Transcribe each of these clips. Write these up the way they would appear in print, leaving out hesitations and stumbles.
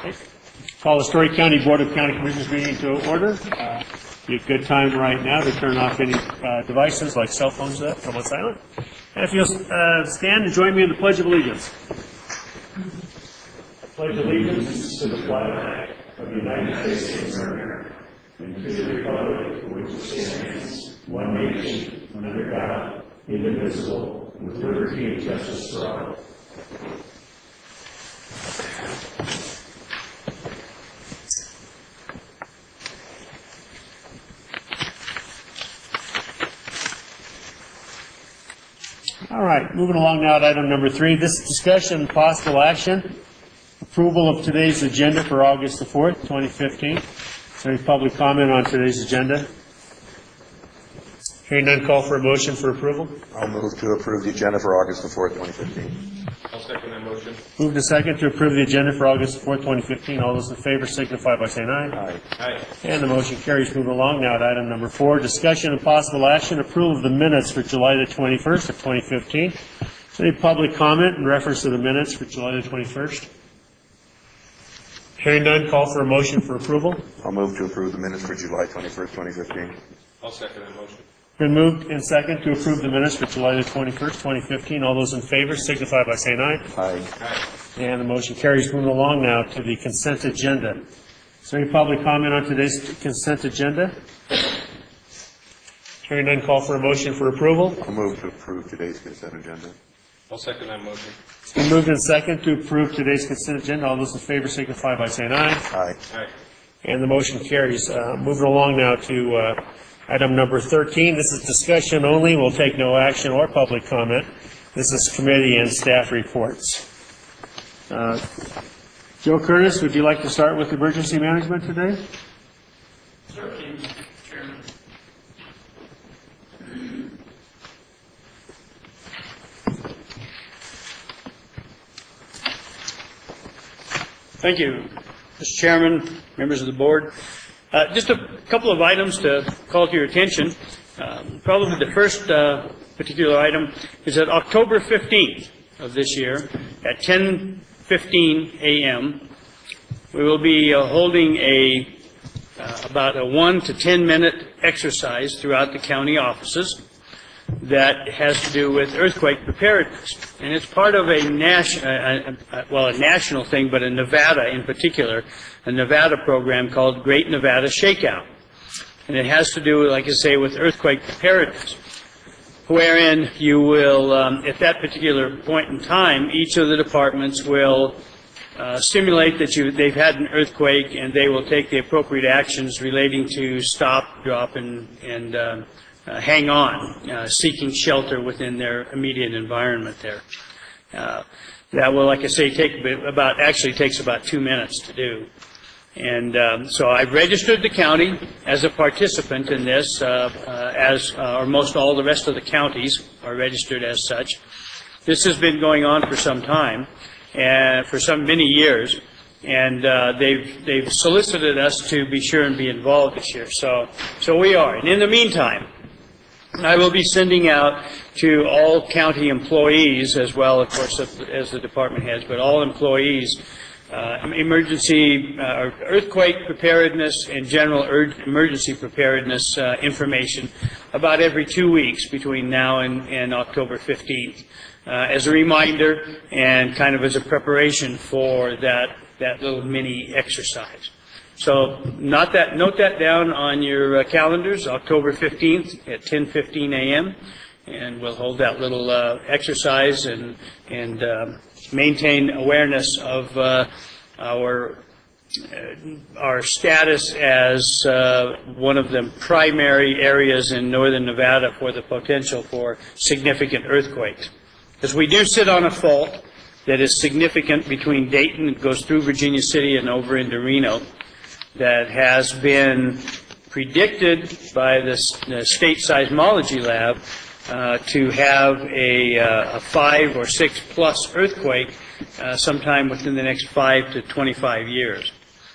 Call the Story County Board of County Commissioners meeting to order. Be a good time right now to turn off any devices like cell phones from on silent. And if you'll stand and join me in the Pledge of Allegiance. Pledge allegiance to the flag of the United States of America and to the republic for which it stands, one nation, under God, indivisible, with liberty and justice for all. All right, moving along now to item number 3. This is discussion and possible action. Approval of today's agenda for August the 4th, 2015. Is there any public comment on today's agenda? Hearing none, call for a motion for approval. I'll move to approve the agenda for August the 4th, 2015. I'll second that motion. Moved to second to approve the agenda for August the 4th, 2015. All those in favor signify by saying aye. Aye. Aye. And the motion carries. Moving along now to item number 4, discussion and possible action, approval of the minutes for July the 21st of 2015. Is there any public comment in reference to the minutes for July the 21st? Hearing none, call for a motion for approval. I'll move to approve the minutes for July 21st, 2015. I'll second that motion. Been moved in second to approve the minutes for July the 21st, 2015. All those in favor signify by saying aye. Aye. Aye. And the motion carries. Moving along now to the consent agenda. Is there any public comment on today's consent agenda? Hearing none, call for a motion for approval. I'll move to approve today's consent agenda. I'll second that motion. It's been moved in second to approve today's consent agenda. All those in favor signify by saying aye. Aye. Aye. And the motion carries. Moving along now to item number 13. This is discussion only. We'll take no action or public comment. This is committee and staff reports. Joe Curtis, would you like to start with emergency management today? Certainly, Mr. Chairman. Thank you, Mr. Chairman, members of the board. Just a couple of items to call to your attention. Probably the first particular item is that October 15th of this year at 10:15 a.m. we will be holding about a 1 to 10 minute exercise throughout the county offices that has to do with earthquake preparedness. And it's part of a national thing, but in Nevada in particular, a Nevada program called Great Nevada Shakeout. And it has to do, like I say, with earthquake preparedness, wherein you will, at that particular point in time, each of the departments will simulate that they've had an earthquake, and they will take the appropriate actions relating to stop, drop, and hang on, seeking shelter within their immediate environment there. That will, like I say, actually takes about 2 minutes to do. And so I've registered the county as a participant in this, as almost all the rest of the counties are registered as such. This has been going on for some time, and for many years, and they've solicited us to be sure and be involved this year. So we are. And in the meantime, I will be sending out to all county employees, as well, of course, as the department heads, but all employees, emergency earthquake preparedness and general emergency preparedness information about every 2 weeks between now and October 15th, as a reminder and kind of as a preparation for that little mini exercise. So note that down on your calendars, October 15th at 10:15 a.m., and we'll hold that little exercise and maintain awareness of our status as one of the primary areas in northern Nevada for the potential for significant earthquakes. Because we do sit on a fault that is significant between Dayton, it goes through Virginia City and over into Reno, that has been predicted by the state seismology lab to have a 5 or 6 plus earthquake sometime within the next 5 to 25 years.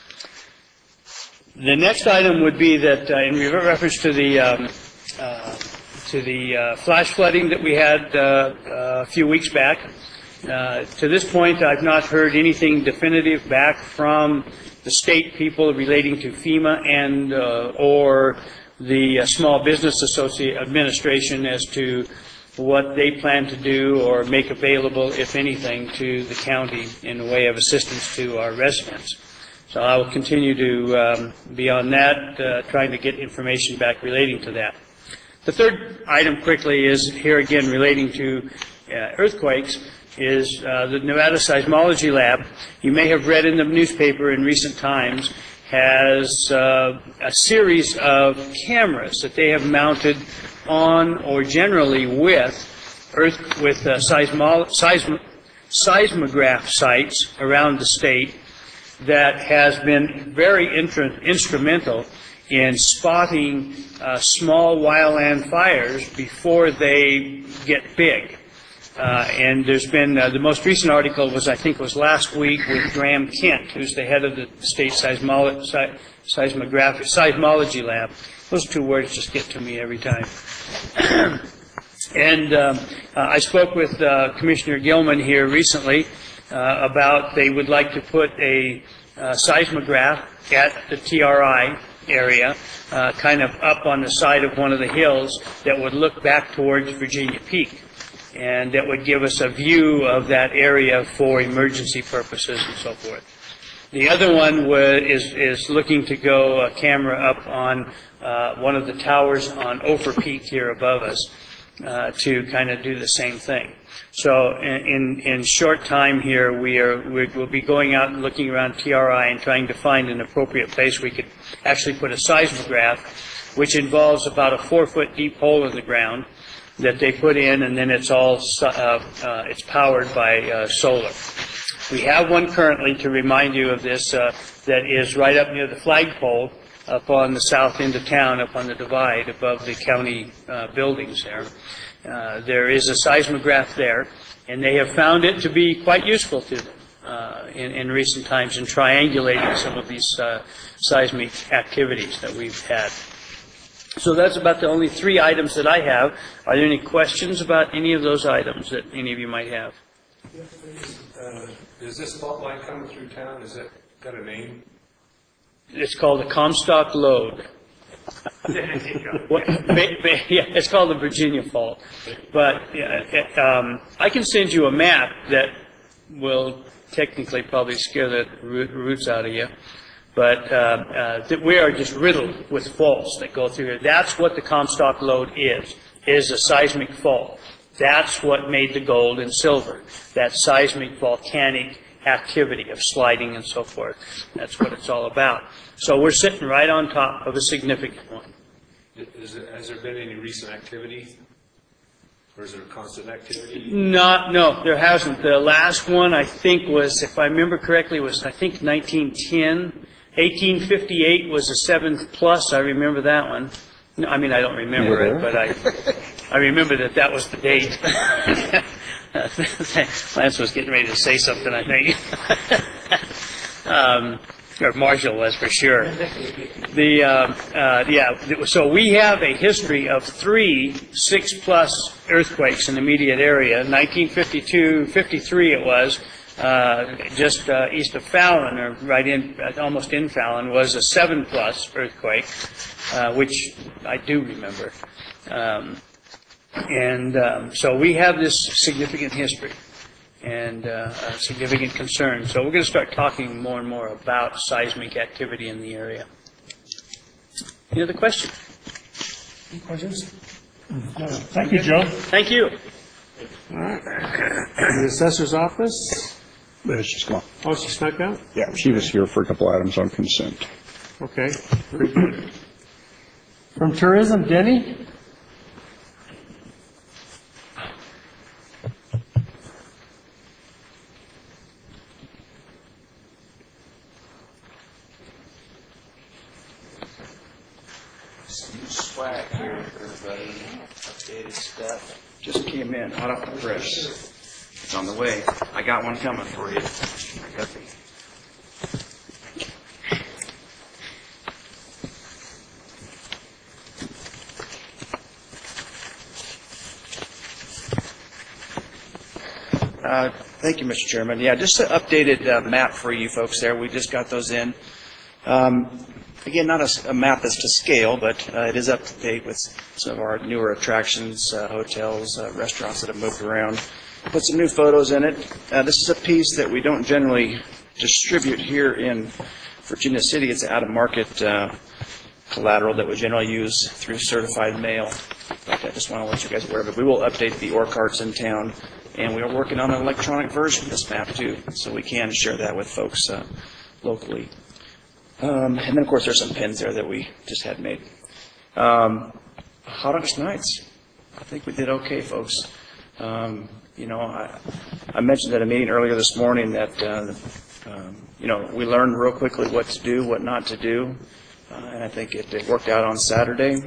The next item would be that, in reference to the flash flooding that we had a few weeks back, To this point, I've not heard anything definitive back from the state people relating to FEMA and or the Small Business Administration as to what they plan to do or make available, if anything, to the county in the way of assistance to our residents. So I will continue to be on that, trying to get information back relating to that. The third item quickly is here again relating to earthquakes is the Nevada Seismology Lab. You may have read in the newspaper in recent times has a series of cameras that they have mounted on or generally with seismograph sites around the state that has been very instrumental in spotting small wildland fires before they get big. And there's been, the most recent article was, I think, was last week with Graham Kent, who's the head of the state seismology lab. Those two words just get to me every time. And I spoke with Commissioner Gilman here recently about they would like to put a seismograph at the TRI area, kind of up on the side of one of the hills that would look back towards Virginia Peak. And that would give us a view of that area for emergency purposes and so forth. The other one is looking to go a camera up on one of the towers on Ophir Peak here above us to kind of do the same thing. So in short time here, we'll be going out and looking around TRI and trying to find an appropriate place we could actually put a seismograph, which involves about a 4-foot deep hole in the ground that they put in, and then it's all it's powered by solar. We have one currently, to remind you of this, that is right up near the flagpole up on the south end of town, up on the divide above the county buildings there. There is a seismograph there, and they have found it to be quite useful to them in recent times in triangulating some of these seismic activities that we've had. So that's about the only 3 items that I have. Are there any questions about any of those items that any of you might have? Is this fault line coming through town? Is that got a name? It's called the Comstock Lode. Yeah, it's called the Virginia Fault. But I can send you a map that will technically probably scare the roots out of you. But we are just riddled with faults that go through here. That's what the Comstock Lode is a seismic fault. That's what made the gold and silver, that seismic volcanic activity of sliding and so forth. That's what it's all about. So we're sitting right on top of a significant one. Has there been any recent activity? Or is there constant activity? No, there hasn't. The last one, I think, was, if I remember correctly, was, I think, 1910. 1858 was a 7th plus. I remember that one. No, I mean, I don't remember it, but I remember that was the date. Lance was getting ready to say something, I think. Or Marshall was for sure. So we have a history of 3 6+ earthquakes in the immediate area. 1952, 53 it was. Just east of Fallon, or right in, almost in Fallon, was a 7+ earthquake, which I do remember. So we have this significant history and significant concern. So we're going to start talking more and more about seismic activity in the area. Any other questions? Any questions? Thank you, Joe. Thank you. All right. The assessor's office. There she's gone. Oh, she snuck out? Yeah, she was here for a couple items on consent. Okay. Very good. From tourism, Denny? Swag here for everybody. Updated stuff. Just came in, hot off the press. It's on the way. I got one coming for you. I got the... Thank you, Mr. Chairman. Yeah, just an updated map for you folks there. We just got those in. Again, not a map that's to scale, but it is up to date with some of our newer attractions, hotels, restaurants that have moved around. Put some new photos in it. This is a piece that we don't generally distribute here in Virginia City. It's out-of-market collateral that we generally use through certified mail. But I just want to let you guys aware of it. We will update the ore carts in town, and we are working on an electronic version of this map too, so we can share that with folks locally. And then, of course, there's some pins there that we just had made. Hot August Nights. I think we did okay, folks. You know, I mentioned at a meeting earlier this morning that, you know, we learned real quickly what to do, what not to do, and I think it worked out on Saturday.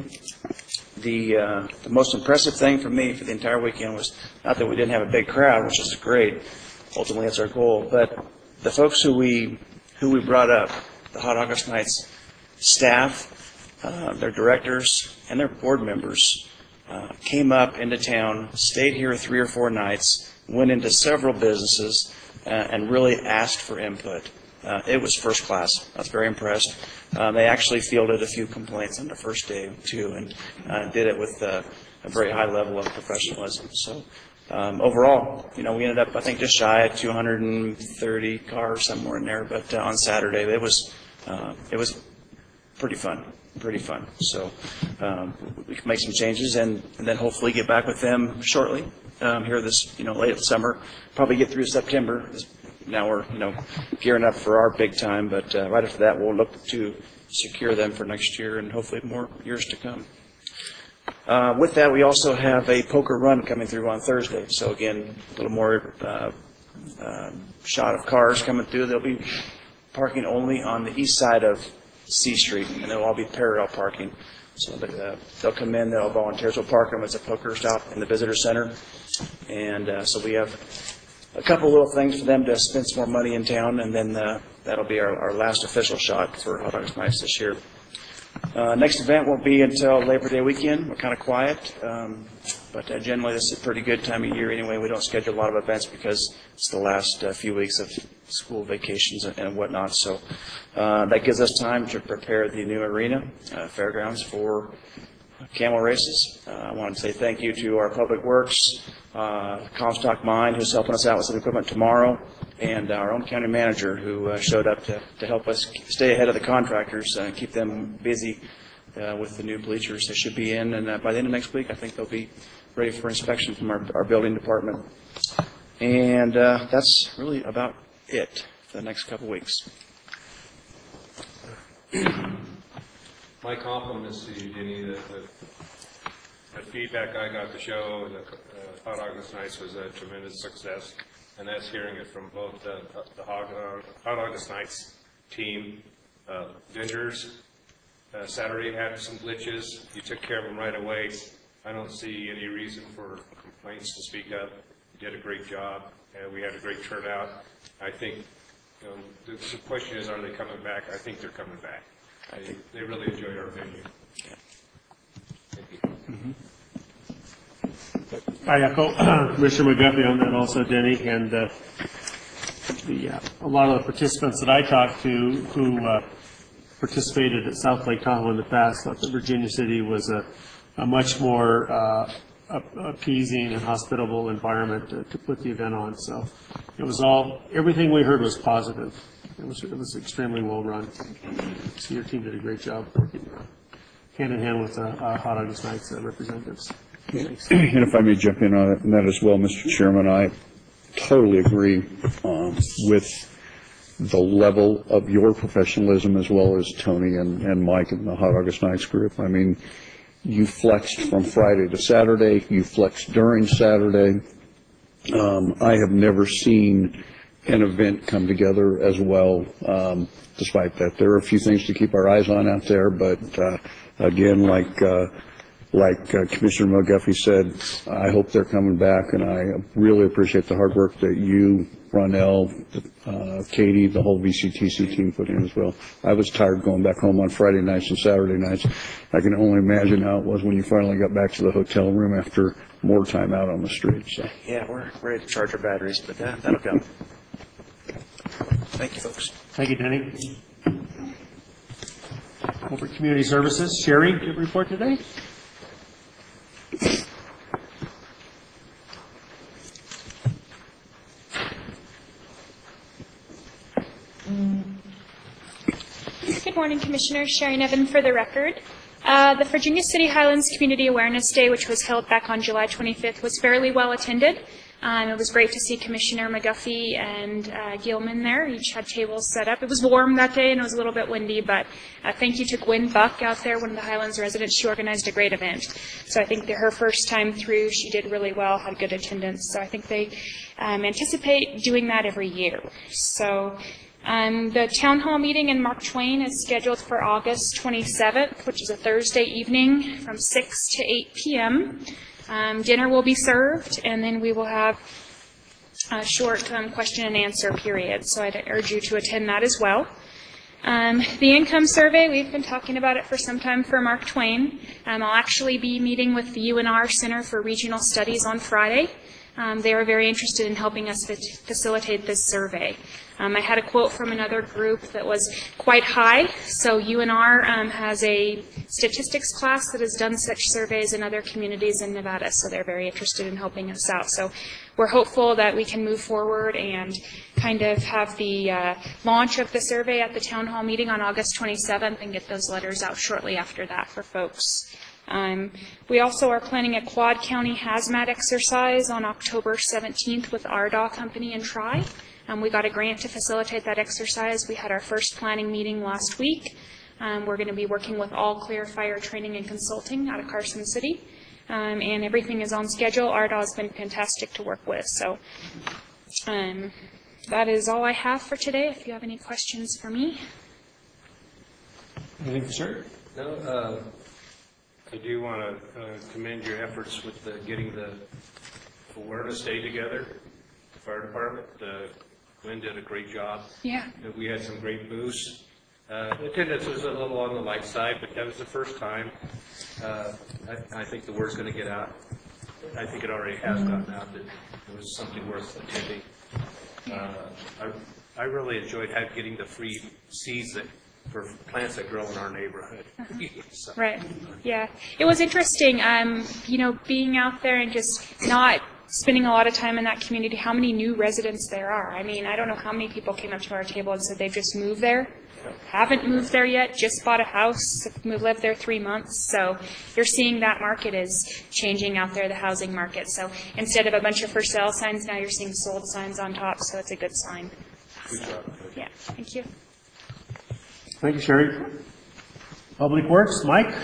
The most impressive thing for me for the entire weekend was not that we didn't have a big crowd, which is great. Ultimately, that's our goal. But the folks who we brought up, the Hot August Nights staff, their directors, and their board members came up into town, stayed here 3 or 4 nights, went into several businesses, and really asked for input. It was first class. I was very impressed. They actually fielded a few complaints on the first day, too, and did it with a very high level of professionalism. So overall, you know, we ended up, I think, just shy of 230 cars, somewhere in there. But on Saturday, it was pretty fun. So we can make some changes and then hopefully get back with them shortly here this, you know, late summer. Probably get through September. Now we're, you know, gearing up for our big time, but right after that, we'll look to secure them for next year and hopefully more years to come. With that, we also have a poker run coming through on Thursday. So again, a little more shot of cars coming through. They'll be parking only on the east side of C Street, and they'll all be parallel parking. So they'll come in, they'll volunteers will park them. It's a poker stop in the visitor center. And so we have a couple little things for them to spend some more money in town, and then that'll be our last official shot for Hot August Nights this year. Next event won't be until Labor Day weekend. We're kind of quiet, but generally this is a pretty good time of year anyway. We don't schedule a lot of events because it's the last few weeks of school vacations and whatnot. So that gives us time to prepare the new arena, fairgrounds, for camel races. I want to say thank you to our Public Works, Comstock Mine, who's helping us out with some equipment tomorrow, and our own county manager, who showed up to help us stay ahead of the contractors and keep them busy with the new bleachers. They should be in, and by the end of next week, I think they'll be ready for inspection from our building department. And that's really about it for the next couple weeks. My compliments to you, Denny. The feedback I got to show the Hot August Nights was a tremendous success, and that's hearing it from both the Hot August Nights team. Vendors, Saturday had some glitches. You took care of them right away. I don't see any reason for complaints to speak up. You did a great job, and we had a great turnout. I think, you know, the question is, are they coming back? I think they're coming back. They really enjoyed our venue. Thank you. I echo Commissioner McGuffey on that also, Denny, and a lot of the participants that I talked to who participated at South Lake Tahoe in the past thought that Virginia City was a much more appeasing and hospitable environment to put the event on. So it was everything we heard was positive. It was extremely well run. So your team did a great job working hand in hand with Hot August Nights representatives. Thanks. And if I may jump in on that as well, Mr. Chairman, I totally agree with the level of your professionalism, as well as Tony and Mike and the Hot August Nights group. I mean, you flexed from Friday to Saturday. You flexed during Saturday. I have never seen an event come together as well. Despite that, there are a few things to keep our eyes on out there, but again, like like Commissioner McGuffey said, I hope they're coming back, and I really appreciate the hard work that you, Ronell, Katie, the whole VCTC team put in as well. I was tired going back home on Friday nights and Saturday nights. I can only imagine how it was when you finally got back to the hotel room after more time out on the street. So. Yeah, we're ready to charge our batteries, but that'll come. Thank you, folks. Thank you, Denny. Over Community Services, Sherry, do you have a report today? Good morning, Commissioners. Sherry Nevin for the record. The Virginia City Highlands Community Awareness Day, which was held back on July 25th, was fairly well attended. It was great to see Commissioner McGuffey and Gilman there. Each had tables set up. It was warm that day and it was a little bit windy, but thank you to Gwen Buck out there, one of the Highlands residents. She organized a great event. So I think her first time through, she did really well, had good attendance. So I think they anticipate doing that every year. So the town hall meeting in Mark Twain is scheduled for August 27th, which is a Thursday evening from 6 to 8 p.m. Dinner will be served, and then we will have a short question and answer period. So I'd urge you to attend that as well. The income survey, we've been talking about it for some time for Mark Twain. I'll actually be meeting with the UNR Center for Regional Studies on Friday. They are very interested in helping us facilitate this survey. I had a quote from another group that was quite high. So UNR has a statistics class that has done such surveys in other communities in Nevada. So they're very interested in helping us out. So we're hopeful that we can move forward and kind of have the launch of the survey at the town hall meeting on August 27th and get those letters out shortly after that for folks. We also are planning a Quad County hazmat exercise on October 17th with RDAW Company and Tri. We got a grant to facilitate that exercise. We had our first planning meeting last week. We're going to be working with All Clear Fire Training and Consulting out of Carson City. And everything is on schedule. RDAW has been fantastic to work with. So that is all I have for today. If you have any questions for me. Anything for sure? No, I do want to commend your efforts with getting the awareness day together. The fire department, Gwen did a great job. Yeah. We had some great booths. Attendance was a little on the light side, but that was the first time. I think the word's going to get out. I think it already has gotten out that it was something worth attending. I really enjoyed getting the free seeds for plants that grow in our neighborhood. So. Right. Yeah. It was interesting, being out there and just not spending a lot of time in that community, how many new residents there are. I mean, I don't know how many people came up to our table and said they've just moved there, haven't moved there yet, just bought a house, lived there 3 months. So you're seeing that market is changing out there, the housing market. So instead of a bunch of for sale signs, now you're seeing sold signs on top, so it's a good sign. Good job. Yeah. Thank you. Thank you, Sherry. Public Works, Mike?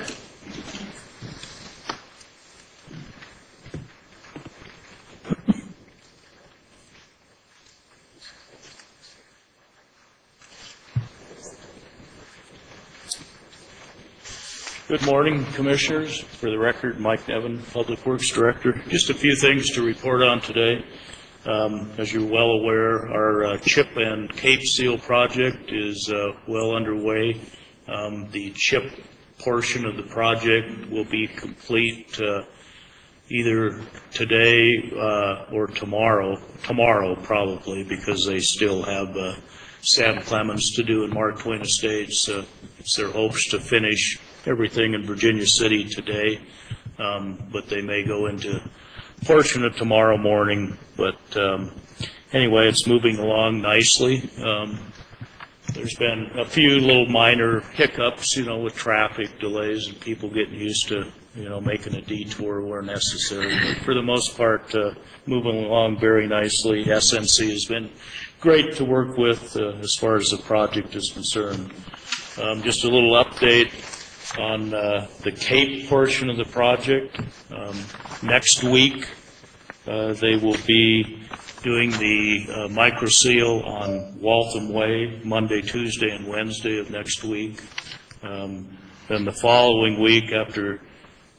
Good morning, Commissioners. For the record, Mike Nevin, Public Works Director. Just a few things to report on today. As you're well aware, our chip and Cape Seal project is well underway. The chip portion of the project will be complete either today or tomorrow probably, because they still have Sam Clemens to do in Mark Twain Estates. It's their hopes to finish everything in Virginia City today, but they may go into a portion of tomorrow morning. But anyway, it's moving along nicely. There's been a few little minor hiccups, with traffic delays and people getting used to, making a detour where necessary. But for the most part, moving along very nicely. SNC has been great to work with as far as the project is concerned. Just a little update on the Cape portion of the project. Next week, they will be doing the micro seal on Waltham Way, Monday, Tuesday, and Wednesday of next week. Then the following week, after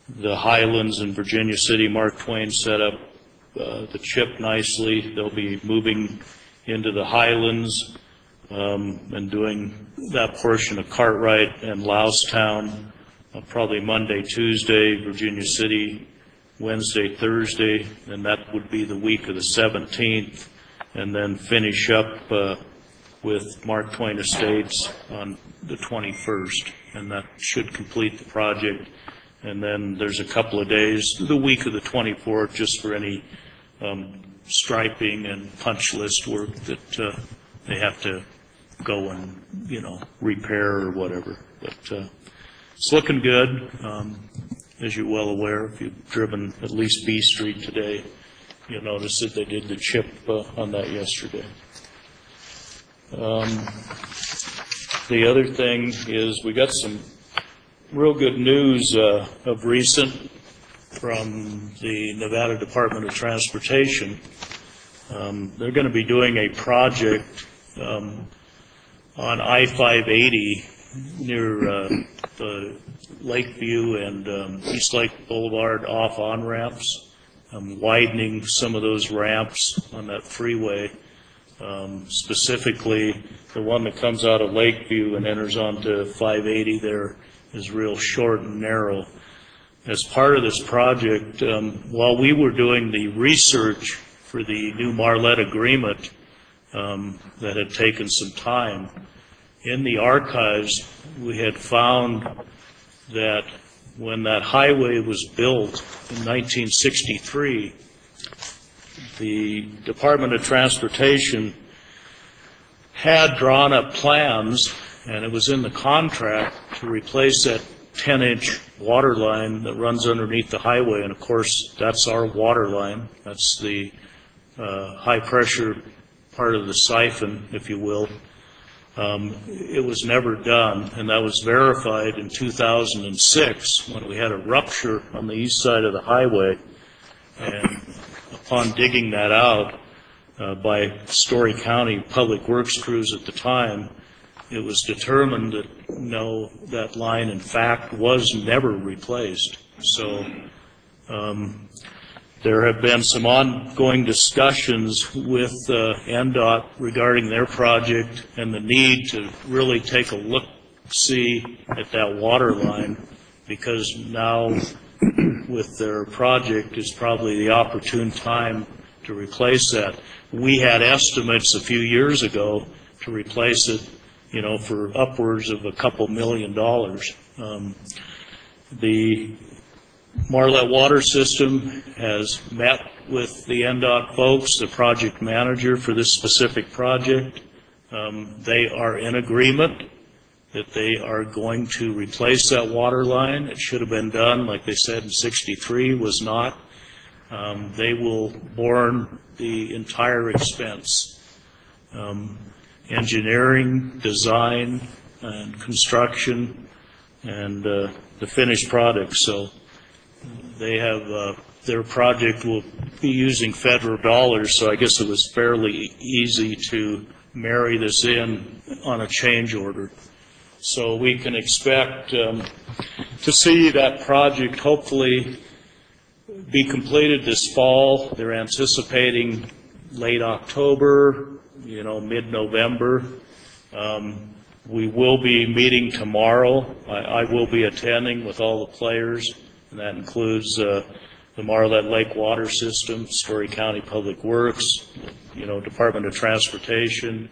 the Highlands in Virginia City. Mark Twain set up the chip nicely. They'll be moving into the Highlands and doing that portion of Cartwright and Loustown probably Monday, Tuesday, Virginia City Wednesday, Thursday, and that would be the week of the 17th, and then finish up with Mark Twain Estates on the 21st, and that should complete the project. And then there's a couple of days, the week of the 24th, just for any striping and punch list work that they have to go and, repair or whatever. But it's looking good. As you're well aware, if you've driven at least B Street today, you'll notice that they did the chip on that yesterday. The other thing is we got some real good news of recent from the Nevada Department of Transportation. They're going to be doing a project on I-580 near the Lakeview and East Lake Boulevard off on-ramps, widening some of those ramps on that freeway, specifically the one that comes out of Lakeview and enters onto 580 there is real short and narrow. As part of this project, while we were doing the research for the new Marlette agreement that had taken some time, in the archives we had found that when that highway was built in 1963, the Department of Transportation had drawn up plans, and it was in the contract, to replace that 10-inch water line that runs underneath the highway. And of course, that's our water line. That's the high-pressure part of the siphon, if you will. It was never done, and that was verified in 2006 when we had a rupture on the east side of the highway. And upon digging that out by Story County Public Works crews at the time, it was determined that no, that line in fact was never replaced. So there have been some ongoing discussions with NDOT regarding their project and the need to really take a look-see at that water line, because now with their project is probably the opportune time to replace that. We had estimates a few years ago to replace it, for upwards of a couple $1 million. The Marlette Water System has met with the NDOT folks, the project manager for this specific project. They are in agreement that they are going to replace that water line. It should have been done, like they said, in '63, was not. They will borne the entire expense. Engineering, design, and construction, and the finished product. So they have their project will be using federal dollars, so I guess it was fairly easy to marry this in on a change order. So we can expect to see that project hopefully be completed this fall. They're anticipating late October, mid-November. We will be meeting tomorrow. I will be attending with all the players, and that includes the Marlette Lake Water System, Story County Public Works, Department of Transportation,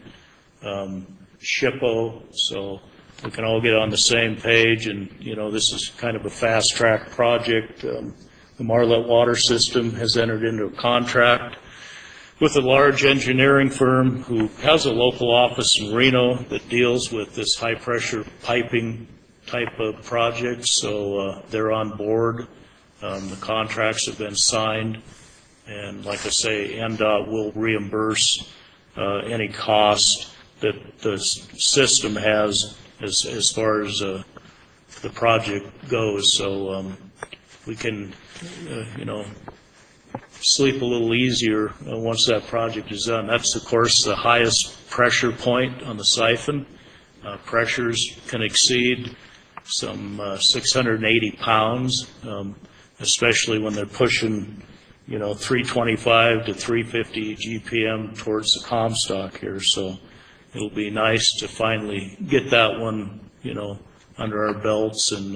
SHPO, so we can all get on the same page. And this is kind of a fast-track project. The Marlette Water System has entered into a contract with a large engineering firm who has a local office in Reno that deals with this high-pressure piping type of project. So they're on board. The contracts have been signed. And like I say, NDOT will reimburse any cost that the system has as far as the project goes. So we can, sleep a little easier once that project is done. That's, of course, the highest pressure point on the siphon. Pressures can exceed some 680 pounds. especially when they're pushing, 325 to 350 GPM towards the Comstock here. So it'll be nice to finally get that one, under our belts, and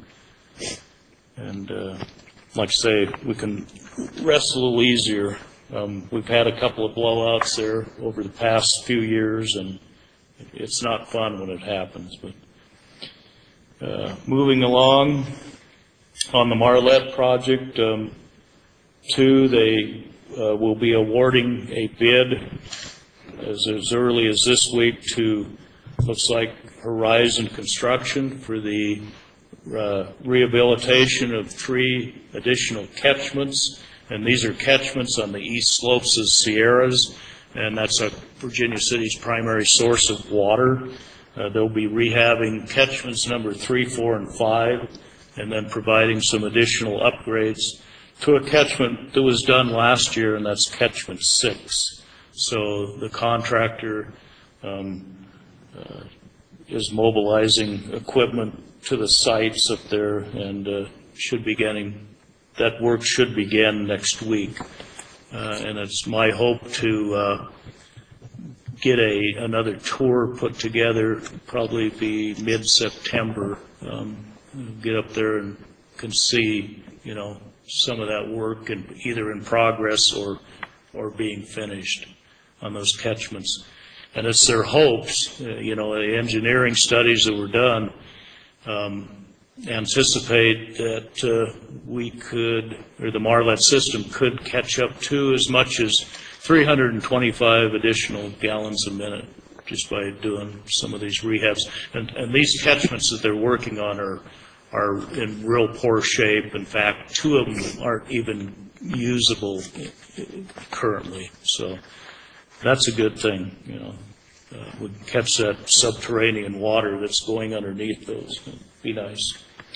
like I say, we can rest a little easier. We've had a couple of blowouts there over the past few years, and it's not fun when it happens. But moving along on the Marlette project, too, they will be awarding a bid as early as this week to, looks like, Horizon Construction for the rehabilitation of 3 additional catchments, and these are catchments on the east slopes of Sierras, and that's Virginia City's primary source of water. They'll be rehabbing catchments number 3, 4, and 5, and then providing some additional upgrades to a catchment that was done last year, and that's catchment 6. So the contractor is mobilizing equipment to the sites up there, and that work should begin next week. And it's my hope to get another tour put together, probably be mid-September. Get up there and can see, some of that work, and either in progress or being finished on those catchments. And it's their hopes, the engineering studies that were done anticipate that we could, or the Marlette system could catch up to as much as 325 additional gallons a minute just by doing some of these rehabs. And these catchments that they're working on are in real poor shape. In fact, 2 of them aren't even usable currently. So that's a good thing, we catch that subterranean water that's going underneath those. It'd be nice.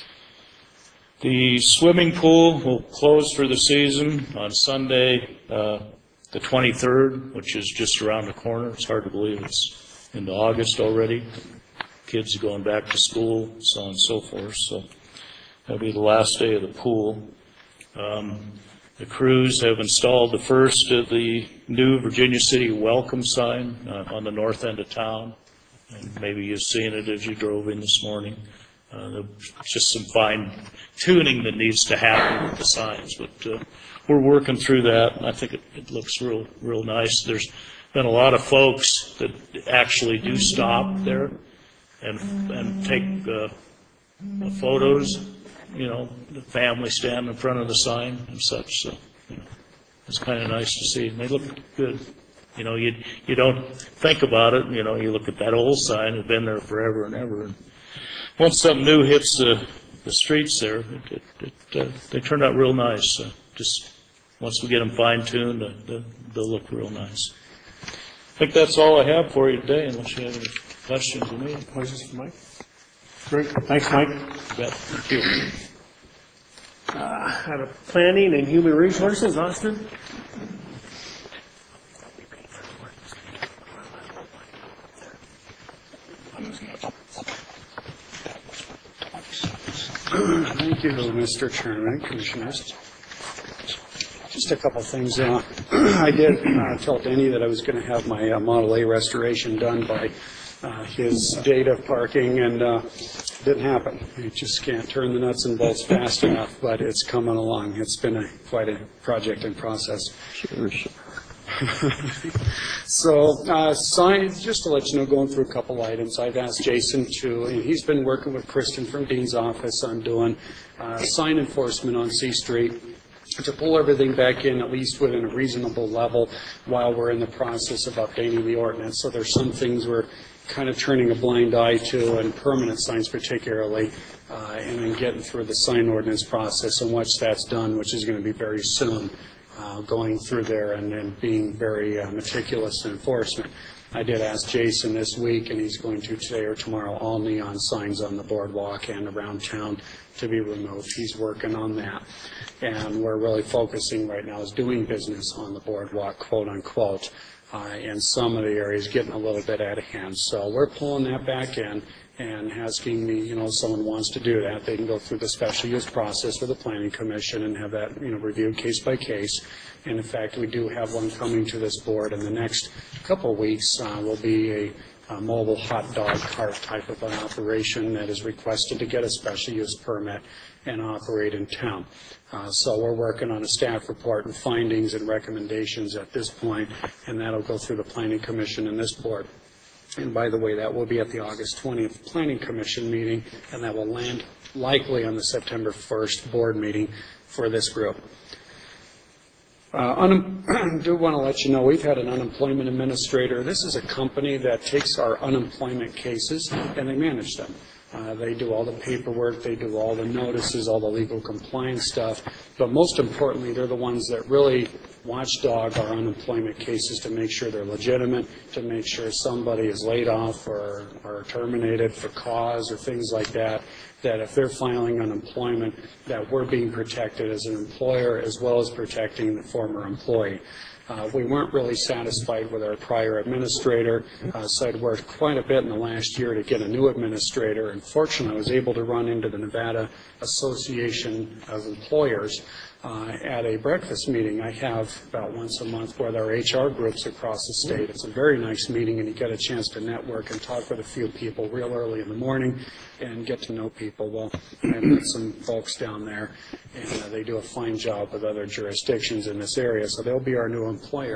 The swimming pool will close for the season on Sunday, the 23rd, which is just around the corner. It's hard to believe it's into August already. Kids are going back to school, so on and so forth. So that'll be the last day of the pool. The crews have installed the first of the new Virginia City welcome sign on the north end of town. And maybe you've seen it as you drove in this morning. There's just some fine tuning that needs to happen with the signs, but we're working through that, and I think it looks real nice. There's been a lot of folks that actually do stop there and take photos. The family stand in front of the sign and such. So, it's kind of nice to see. And they look good. You don't think about it. You look at that old sign. It's been there forever and ever. And once something new hits the streets there, they turn out real nice. Just once we get them fine-tuned, they'll look real nice. I think that's all I have for you today, unless you have any questions for me. Questions for Mike? Great. Thanks, Mike. You bet. Thank you. Out of Planning and Human Resources, Austin? Thank you, Mr. Chairman, Commissioners. Just a couple things. I did tell Denny that I was going to have my Model A restoration done by his date of parking, and didn't happen. You just can't turn the nuts and bolts fast enough, but it's coming along. It's been quite a project in process. Sure. So, signs, just to let you know, going through a couple items, I've asked Jason and he's been working with Kristen from Dean's office on doing sign enforcement on C Street to pull everything back in at least within a reasonable level while we're in the process of updating the ordinance. So there's some things we're kind of turning a blind eye to, and permanent signs particularly, and then getting through the sign ordinance process. And once that's done, which is going to be very soon, going through there and then being very meticulous in enforcement. I did ask Jason this week, and he's going to today or tomorrow, all neon signs on the boardwalk and around town to be removed. He's working on that. And we're really focusing right now is doing business on the boardwalk, quote unquote. in some of the areas getting a little bit out of hand. So we're pulling that back in and asking me, if someone wants to do that, they can go through the special use process with the Planning Commission and have that, reviewed case by case. And in fact, we do have one coming to this board in the next couple of weeks. Will be a mobile hot dog cart type of an operation that is requested to get a special use permit and operate in town. So we're working on a staff report and findings and recommendations at this point, and that'll go through the Planning Commission and this board. And by the way, that will be at the August 20th Planning Commission meeting, and that will land likely on the September 1st board meeting for this group. I do want to let you know we've had an unemployment administrator. This is a company that takes our unemployment cases and they manage them. They do all the paperwork, they do all the notices, all the legal compliance stuff, but most importantly, they're the ones that really watchdog our unemployment cases to make sure they're legitimate, to make sure somebody is laid off or terminated for cause or things like that, that if they're filing unemployment, that we're being protected as an employer as well as protecting the former employee. We weren't really satisfied with our prior administrator, so I'd worked quite a bit in the last year to get a new administrator, and fortunately I was able to run into the Nevada Association of Employers at a breakfast meeting I have about once a month with our HR groups across the state. It's a very nice meeting, and you get a chance to network and talk with a few people real early in the morning and get to know people. Well, I met some folks down there, and they do a fine job with other jurisdictions in this area, so they'll be our new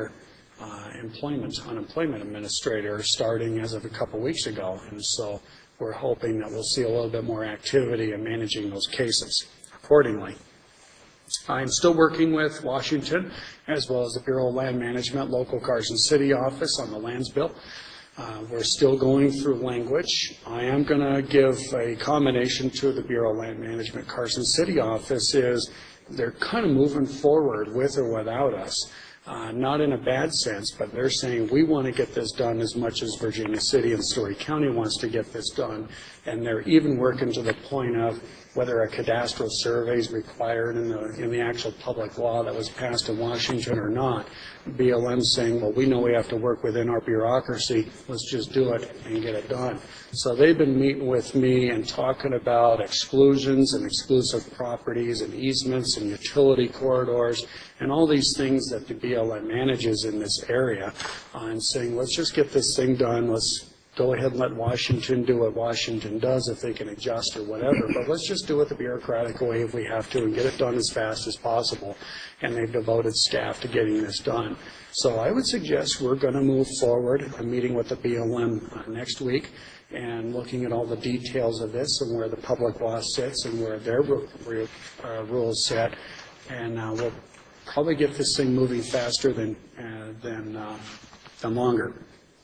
unemployment administrator starting as of a couple weeks ago, and so we're hoping that we'll see a little bit more activity in managing those cases accordingly. I'm still working with Washington as well as the Bureau of Land Management, local Carson City office on the lands bill. We're still going through language. I am going to give a combination to the Bureau of Land Management Carson City office is they're kind of moving forward with or without us. Not in a bad sense, but they're saying we want to get this done as much as Virginia City and Story County wants to get this done. And they're even working to the point of whether a cadastral survey is required in the actual public law that was passed in Washington or not. BLM saying, well, we know we have to work within our bureaucracy. Let's just do it and get it done. So they've been meeting with me and talking about exclusions and exclusive properties and easements and utility corridors and all these things that the BLM manages in this area, and saying, let's just get this thing done. Let's go ahead and let Washington do what Washington does if they can adjust or whatever, but let's just do it the bureaucratic way if we have to and get it done as fast as possible. And they've devoted staff to getting this done. So I would suggest we're going to move forward. I'm meeting with the BLM next week and looking at all the details of this and where the public law sits and where their rules sit. And we'll probably get this thing moving faster than longer.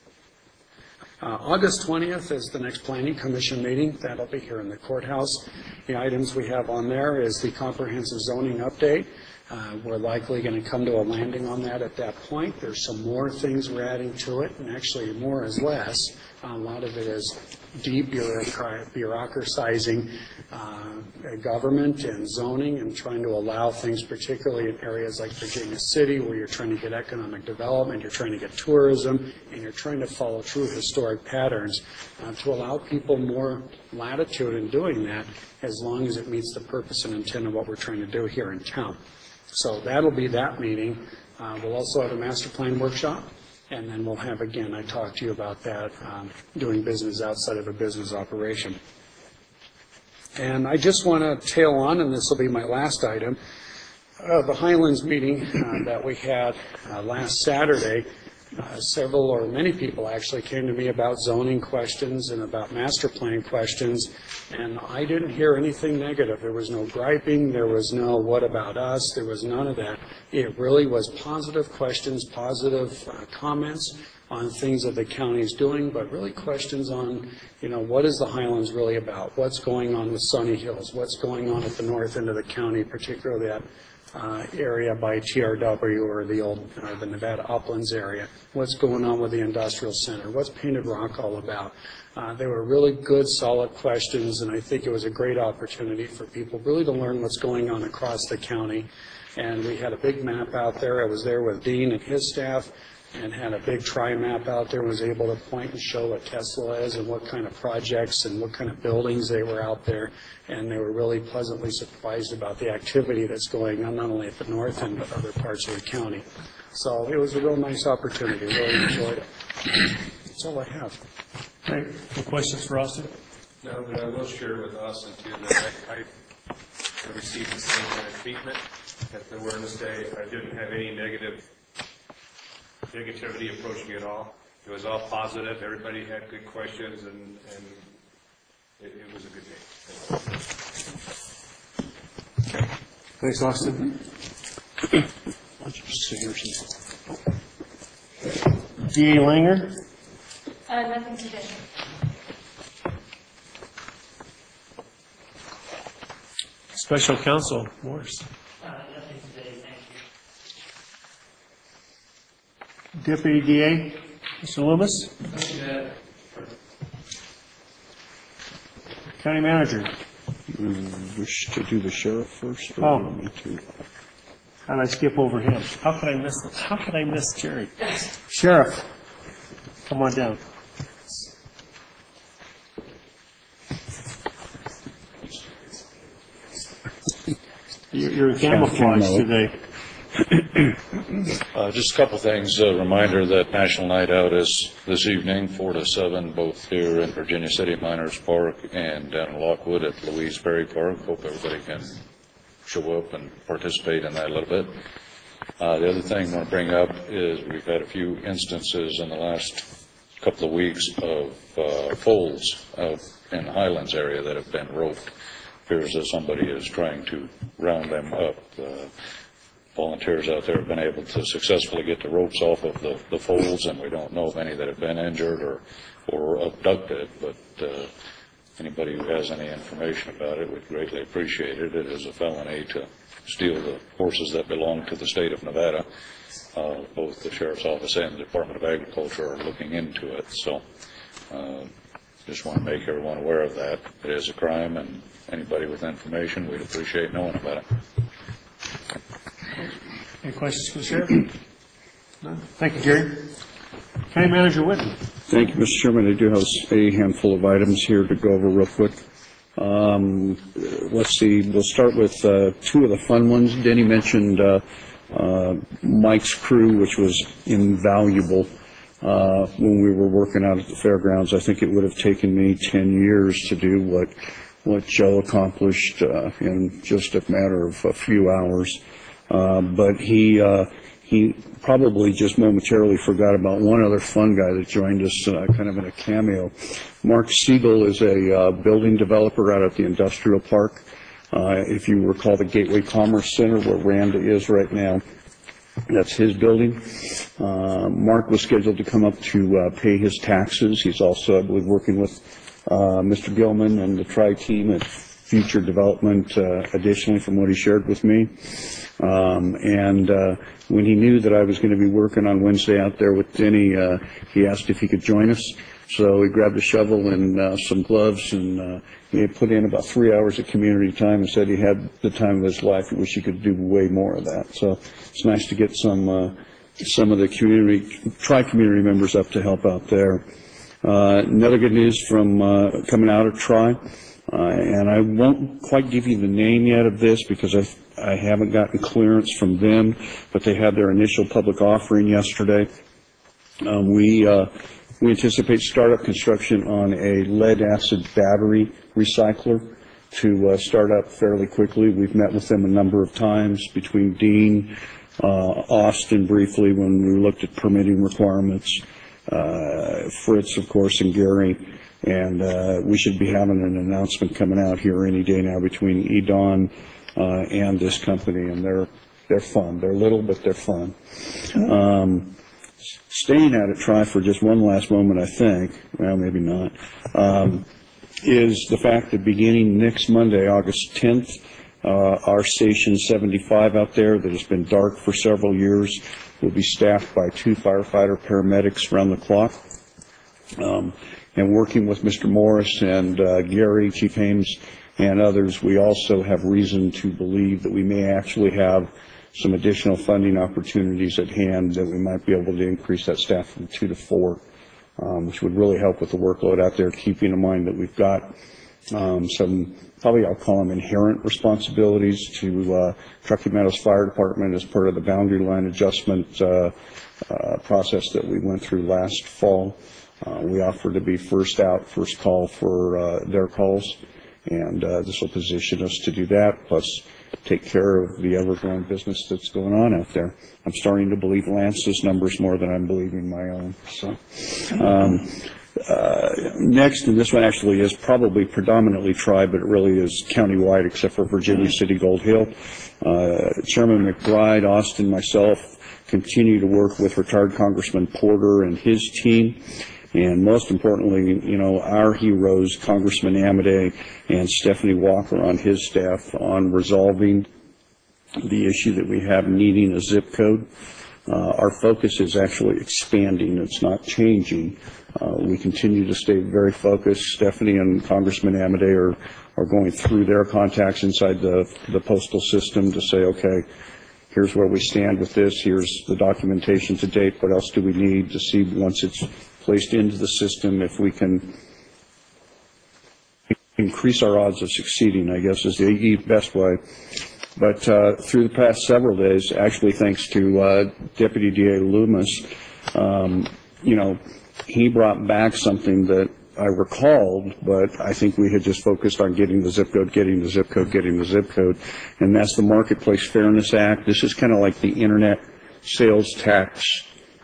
August 20th is the next Planning Commission meeting. That'll be here in the courthouse. The items we have on there is the comprehensive zoning update. We're likely going to come to a landing on that at that point. There's some more things we're adding to it, and actually more is less. A lot of it is deep bureaucratizing government and zoning and trying to allow things, particularly in areas like Virginia City, where you're trying to get economic development, you're trying to get tourism, and you're trying to follow true historic patterns to allow people more latitude in doing that as long as it meets the purpose and intent of what we're trying to do here in town. So that'll be that meeting. We'll also have a master plan workshop. And then we'll have, again, I talked to you about that, doing business outside of a business operation. And I just want to tail on, and this will be my last item, the Highlands meeting that we had last Saturday. Several or many people actually came to me about zoning questions and about master plan questions, and I didn't hear anything negative. There was no griping, there was no what about us, there was none of that. It really was positive questions, positive comments on things that the county is doing, but really questions on, what is the Highlands really about? What's going on with Sunny Hills? What's going on at the north end of the county, particularly that area by TRW or the Nevada Uplands area. What's going on with the industrial center? What's Painted Rock all about? They were really good, solid questions, and I think it was a great opportunity for people really to learn what's going on across the county. And we had a big map out there. I was there with Dean and his staff, and had a big tri-map out there, and was able to point and show what Tesla is and what kind of projects and what kind of buildings they were out there. And they were really pleasantly surprised about the activity that's going on, not only at the north end, but other parts of the county. So it was a real nice opportunity. Really enjoyed it. That's all I have. Great. No questions for Austin? No, but I will share with Austin too that I received the same kind of treatment at the Awareness Day. I didn't have any negativity approaching it all. It was all positive. Everybody had good questions, and it was a good day. Thanks, Austin. DA Langer? Nothing today. Special Counsel Morris? Nothing today, thank you. Deputy DA, Mr. Loomis? County Manager? You wish to do the sheriff first? Or Oh. you want me to? How did I skip over him? How could I miss Jerry? Sheriff, come on down. You're in camouflage today. Just a couple things. A reminder that National Night Out is this evening, 4 to 7, both here in Virginia City Miners Park and down in Lockwood at Louise Perry Park. Hope everybody can show up and participate in that a little bit. The other thing I want to bring up is we've had a few instances in the last couple of weeks of foals in the Highlands area that have been roped. Appears that somebody is trying to round them up. Volunteers out there have been able to successfully get the ropes off of the foals, and we don't know of any that have been injured or abducted, but anybody who has any information about it would greatly appreciate it. It is a felony to steal the horses that belong to the state of Nevada. Both the Sheriff's Office and the Department of Agriculture are looking into it, so just want to make everyone aware of that. It is a crime, and anybody with information, we'd appreciate knowing about it. Any questions for the Sheriff? No? Thank you, Jerry. County Manager Whitten. Thank you, Mr. Chairman. I do have a handful of items here to go over real quick. Let's see. We'll start with two of the fun ones. Denny mentioned Mike's crew, which was invaluable when we were working out at the fairgrounds. I think it would have taken me 10 years to do what Joe accomplished in just a matter of a few hours. But he probably just momentarily forgot about one other fun guy that joined us kind of in a cameo. Mark Siegel is a building developer out at the industrial park. If you recall the Gateway Commerce Center where Randa is right now, that's his building. Mark was scheduled to come up to pay his taxes. He's also, I believe, working with Mr. Gilman and the Tri-Team at Future Development, additionally, from what he shared with me. When he knew that I was going to be working on Wednesday out there with Denny, he asked if he could join us. So he grabbed a shovel and some gloves, and he had put in about 3 hours of community time and said he had the time of his life. He wished he could do way more of that. So it's nice to get some of the Tri-community members up to help out there. Another good news from coming out of Tri, and I won't quite give you the name yet of this because I haven't gotten clearance from them, but they had their initial public offering yesterday. We anticipate startup construction on a lead-acid battery recycler to start up fairly quickly. We've met with them a number of times between Dean, Austin briefly when we looked at permitting requirements, Fritz, of course, and Gary. And we should be having an announcement coming out here any day now between EDON and this company, and they're fun. They're little, but they're fun. Staying at it, try for just one last moment, I think, well, maybe not, is the fact that beginning next Monday, August 10th, our Station 75 out there that has been dark for several years will be staffed by 2 firefighter paramedics around the clock. And working with Mr. Morris and Gary, Chief Hames, and others, we also have reason to believe that we may actually have some additional funding opportunities at hand that we might be able to increase that staff from 2 to 4, which would really help with the workload out there, keeping in mind that we've got some, probably I'll call them inherent responsibilities to Truckee Meadows Fire Department as part of the boundary line adjustment process that we went through last fall. We offer to be first out, first call for their calls, and this will position us to do that, plus take care of the ever-growing business that's going on out there. I'm starting to believe Lance's numbers more than I'm believing my own. So, next, and this one actually is probably predominantly tribe, but it really is countywide except for Virginia City, Gold Hill. Chairman McBride, Austin, myself continue to work with retired Congressman Porter and his team. And most importantly, you know, our heroes, Congressman Amodei and Stephanie Walker on his staff, on resolving the issue that we have needing a zip code. Our focus is actually expanding. It's not changing. We continue to stay very focused. Stephanie and Congressman Amodei are going through their contacts inside the postal system to say, okay, here's where we stand with this. Here's the documentation to date. What else do we need to see once it's placed into the system, if we can increase our odds of succeeding, I guess, is the best way. But through the past several days, actually thanks to Deputy DA Loomis, you know, he brought back something that I recalled, but I think we had just focused on getting the zip code, getting the zip code, getting the zip code, and that's the Marketplace Fairness Act. This is kind of like the Internet Sales Tax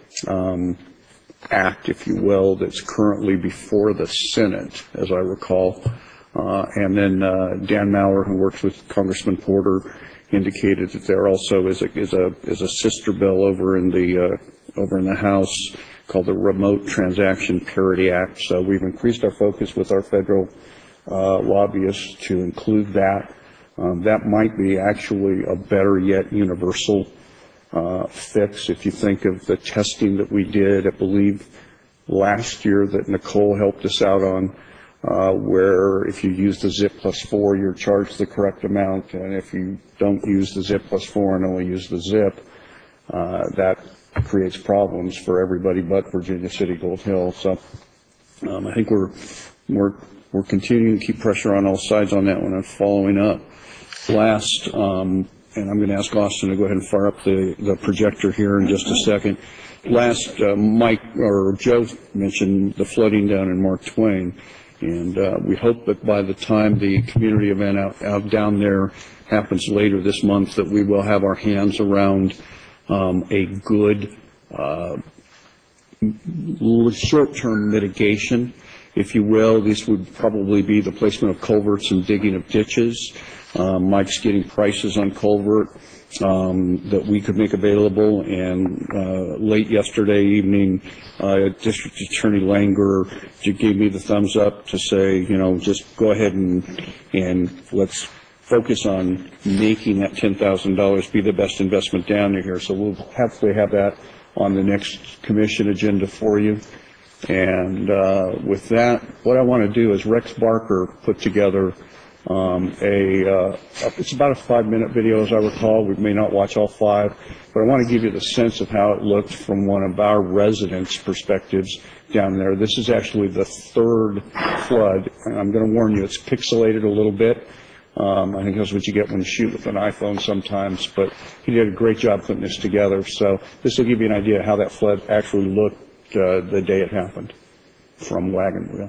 Act, if you will, that's currently before the Senate, as I recall. And then Dan Maurer, who works with Congressman Porter, indicated that there also is a sister bill over in the House called the Remote Transaction Parity Act. So we've increased our focus with our federal lobbyists to include that. That might be actually a better yet universal fix. If you think of the testing that we did, I believe last year that Nicole helped us out on, where if you use the ZIP +4, you're charged the correct amount, and if you don't use the ZIP +4 and only use the ZIP, that creates problems for everybody but Virginia City, Gold Hill. So I think we're continuing to keep pressure on all sides on that one and following up. Last, and I'm going to ask Austin to go ahead and fire up the projector here in just a second. Last, Mike or Joe mentioned the flooding down in Mark Twain, and we hope that by the time the community event out down there happens later this month, that we will have our hands around a good short-term mitigation, if you will. This would probably be the placement of culverts and digging of ditches. Mike's getting prices on culvert that we could make available, and late yesterday evening, District Attorney Langer gave me the thumbs up to say, you know, just go ahead and let's focus on making that $10,000 be the best investment down here. So we'll hopefully have that on the next commission agenda for you. And with that, what I want to do is Rex Barker put together it's about a 5-minute video, as I recall. We may not watch all 5, but I want to give you the sense of how it looked from one of our residents' perspectives down there. This is actually the 3rd flood, and I'm going to warn you, it's pixelated a little bit. I think that's what you get when you shoot with an iPhone sometimes, but he did a great job putting this together. So this will give you an idea of how that flood actually looked the day it happened from Wagon Wheel.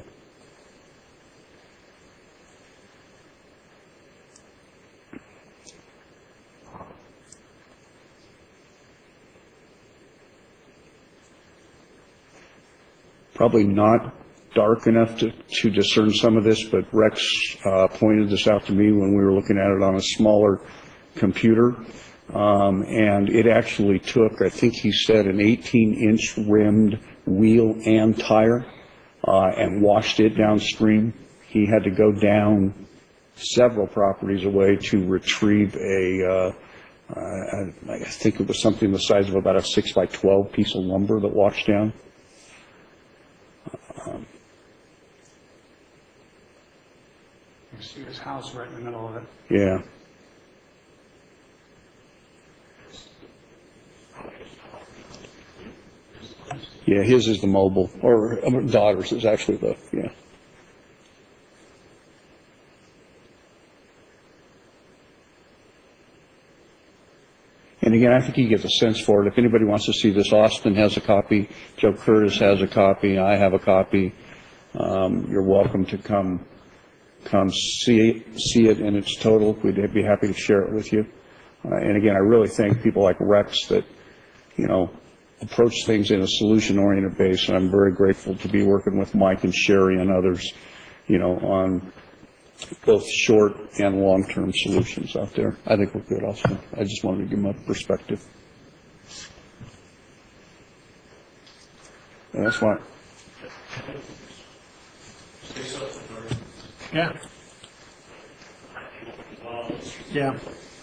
Probably not dark enough to discern some of this, but Rex pointed this out to me when we were looking at it on a smaller computer. And it actually took, I think he said, an 18-inch rimmed wheel and tire and washed it downstream. He had to go down several properties away to retrieve I think it was something the size of about a 6x12 piece of lumber that washed down. You see his house right in the middle of it. Yeah. Yeah, his is the mobile, or daughter's is actually the, yeah. And again, I think you get the sense for it. If anybody wants to see this, Austin has a copy, Joe Curtis has a copy, I have a copy. You're welcome to come see it in its total. We'd be happy to share it with you. And again, I really thank people like Rex that, approach things in a solution-oriented base, and I'm very grateful to be working with Mike and Sherry and others, on both short and long-term solutions out there. I think we're good also. I just wanted to give my perspective. And that's why. Yeah. Yeah.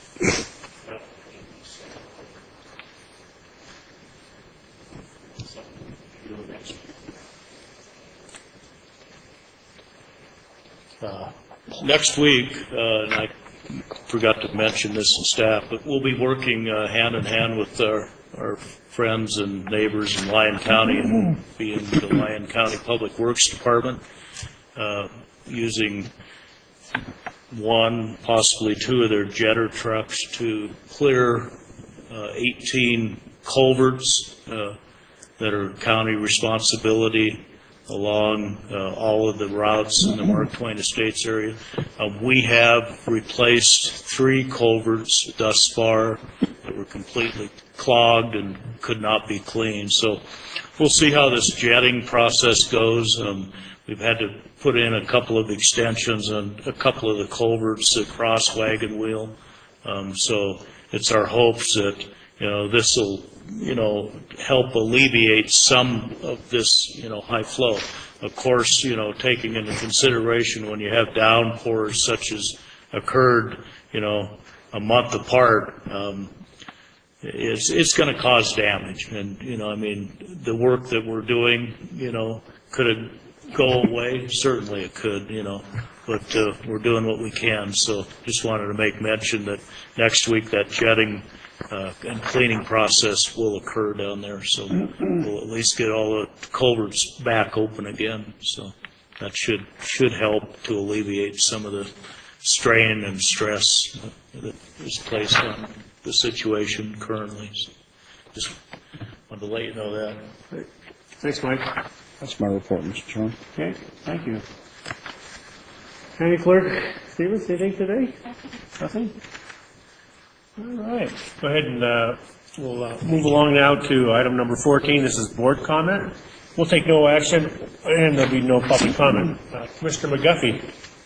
Next week, and I forgot to mention this to staff, but we'll be working hand in hand with our friends and neighbors in Lyon County, being the Lyon County Public Works Department, using one, possibly two of their jetter trucks to clear 18 culverts that are county responsibility along all of the routes in the Mark Twain Estates area. We have replaced 3 culverts thus far that were completely clogged and could not be cleaned. So we'll see how this jetting process goes. We've had to put in a couple of extensions on a couple of the culverts across Wagon Wheel. So it's our hopes that this will help alleviate some of this high flow. Of course, taking into consideration when you have downpours such as occurred a month apart, it's going to cause damage. And the work that we're doing could it go away? Certainly it could, but we're doing what we can. So just wanted to make mention that next week that jetting and cleaning process will occur down there. So we'll at least get all the culverts back open again. So that should help to alleviate some of the strain and stress that is placed on the situation currently. So just wanted to let you know that. Great. Thanks, Mike. That's my report, Mr. Chairman. Okay, thank you. County Clerk Stevens, anything today? Nothing? All right, go ahead and we'll move along now to item number 14. This is board comment. We'll take no action, and there'll be no public comment. Commissioner McGuffey.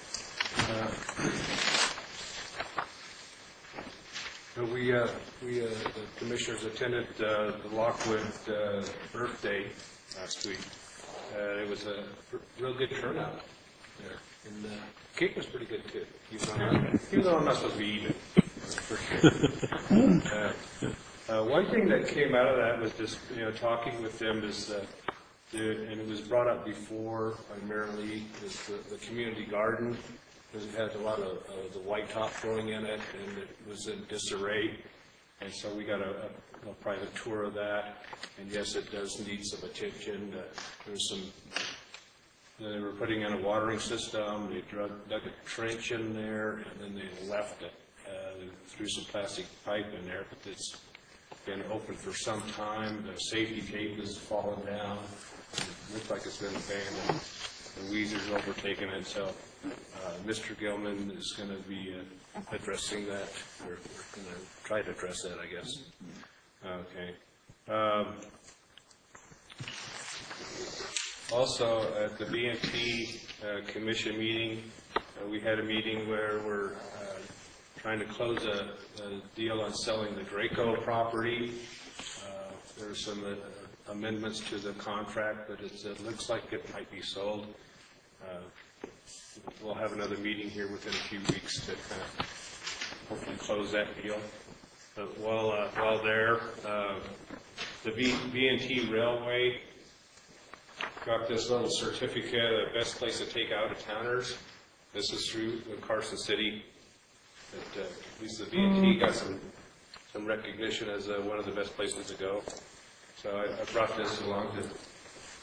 The commissioners attended the Lockwood birthday last week. It was a real good turnout there, and the cake was pretty good too. Even though I'm not supposed to be eating. One thing that came out of that was just talking with them is and it was brought up before by Mayor Lee, is the community garden. It had a lot of the white top growing in it, and it was in disarray. And so we got a private tour of that. And yes, it does need some attention. There's some. They were putting in a watering system. They dug a trench in there, and then they left it. They threw some plastic pipe in there, but it's been open for some time. The safety tape has fallen down. It looks like it's been abandoned. The weeds are overtaken it. So Mr. Gilman is going to be addressing that. We're going to try to address that, I guess. Okay. Also, at the B&T Commission meeting, we had a meeting where we're trying to close a deal on selling the Draco property. There are some amendments to the contract, but it looks like it might be sold. We'll have another meeting here within a few weeks to kind of hopefully close that deal. But while there, the B&T Railway got this little certificate of best place to take out-of-towners. This is through Carson City. At least the B&T got some recognition as one of the best places to go. So I brought this along to